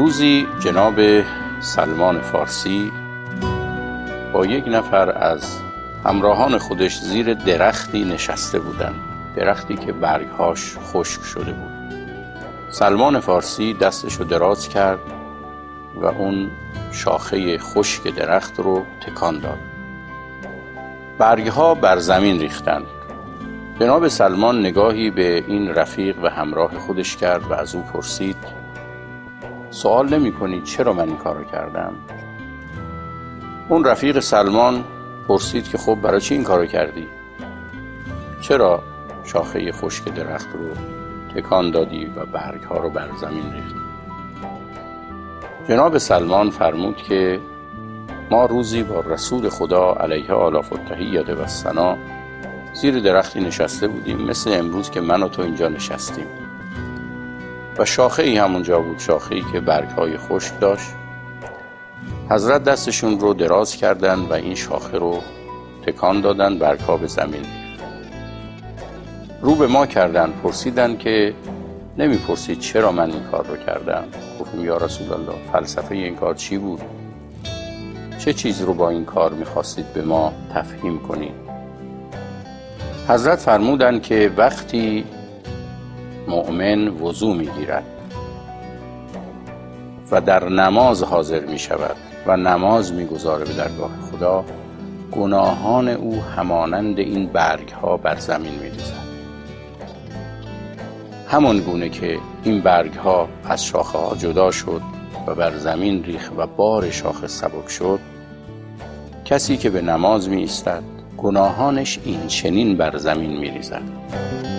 روزی جناب سلمان فارسی با یک نفر از همراهان خودش زیر درختی نشسته بودند، درختی که برگهاش خشک شده بود. سلمان فارسی دستشو دراز کرد و اون شاخه خشک درخت رو تکان داد. برگها بر زمین ریختند. جناب سلمان نگاهی به این رفیق و همراه خودش کرد و از او پرسید: سوال نمی کنید چرا من این کارو کردم؟ اون رفیق سلمان پرسید که خب برای چی این کارو کردی؟ چرا شاخه خشک درخت رو تکان دادی و برگها رو بر زمین ریختی؟ جناب سلمان فرمود که ما روزی با رسول خدا علیه آلاف التحیة و الثنا زیر درختی نشسته بودیم، مثل امروز که من و تو اینجا نشستیم، و شاخه ای همونجا بود، شاخه ای که برگهای خشک داشت. حضرت دستشون رو دراز کردن و این شاخه رو تکان دادن، برگها به زمین ریخت. رو به ما کردن، پرسیدن که نمیپرسید چرا من این کار رو کردم؟ گفتیم یا رسول الله، فلسفه این کار چی بود؟ چه چیز رو با این کار میخواستید به ما تفهیم کنید؟ حضرت فرمودن که وقتی مؤمن وضو میگیرد و در نماز حاضر میشود و نماز میگذاره به درگاه خدا، گناهان او همانند این برگ ها بر زمین میریزد. همون گونه که این برگ ها از شاخه ها جدا شد و بر زمین ریخت و بار شاخه سبک شد، کسی که به نماز می ایستد گناهانش این چنین بر زمین می ریزد.